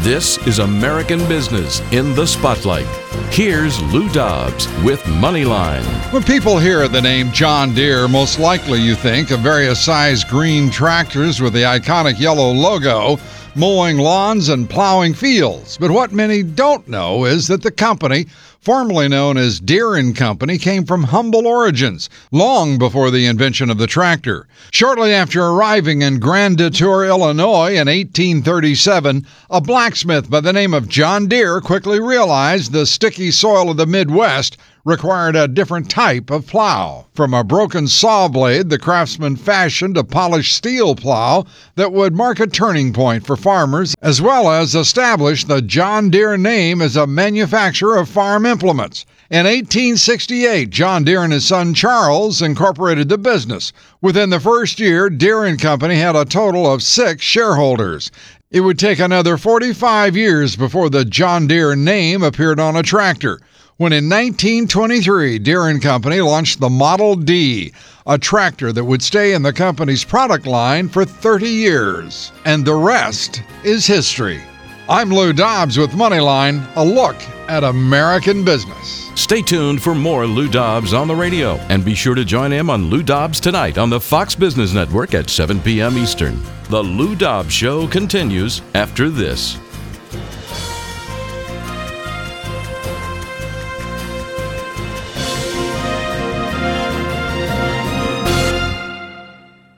This is American Business in the Spotlight. Here's Lou Dobbs with Moneyline. When people hear the name John Deere, most likely you think of various size green tractors with the iconic yellow logo, mowing lawns and plowing fields. But what many don't know is that the company, formerly known as Deere & Company, came from humble origins, long before the invention of the tractor. Shortly after arriving in Grand Detour, Illinois in 1837, a blacksmith by the name of John Deere quickly realized the sticky soil of the Midwest required a different type of plow. From a broken saw blade, the craftsman fashioned a polished steel plow that would mark a turning point for farmers, as well as establish the John Deere name as a manufacturer of farm implements. In 1868, John Deere and his son Charles incorporated the business. Within the first year, Deere & Company had a total of 6 shareholders. It would take another 45 years before the John Deere name appeared on a tractor, when in 1923, Deere & Company launched the Model D, a tractor that would stay in the company's product line for 30 years. And the rest is history. I'm Lou Dobbs with Moneyline, a look at American business. Stay tuned for more Lou Dobbs on the radio, and be sure to join him on Lou Dobbs Tonight on the Fox Business Network at 7 p.m. Eastern. The Lou Dobbs Show continues after this.